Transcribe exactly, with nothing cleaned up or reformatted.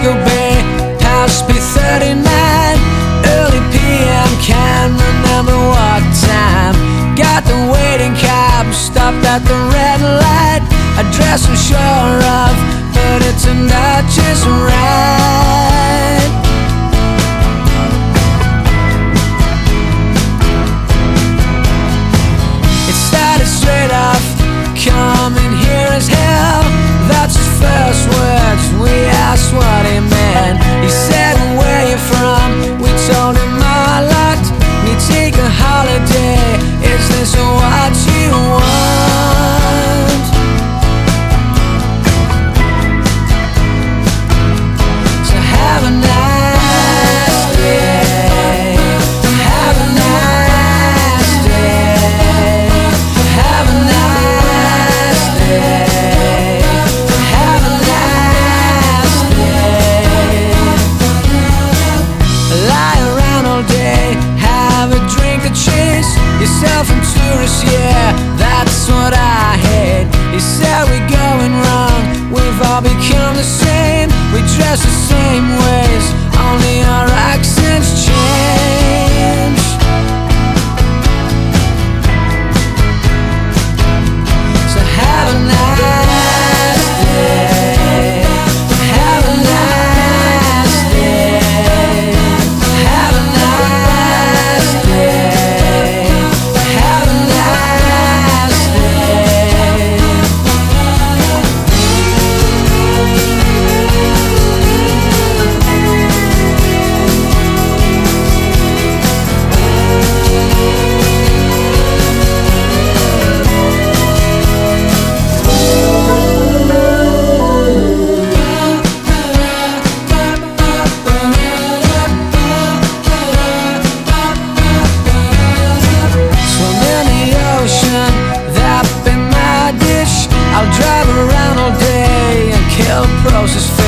Frisco Bay, past P thirty-nine, early P M, can't remember what time. Got the waiting cab, stopped at the red light. Address I'm sure of, but it turned out just right. It started straight off, coming here as hell. That's his first words, we asked what he meant. He said, where you from? We told him a lot. We take a holiday, is this what you want? So have a nice day, have a nice day, have a nice day, have a nice day. Lie around all day, have a drink or chase yourself and tourists, yeah, that's what I hate. He said we're going wrong, we've all become the same. We dress the same ways, only our accents change. So have a nice day, have a nice day, have a nice day, have a nice day. Swim in the ocean, that be my dish. I'll drive around all day and kill processed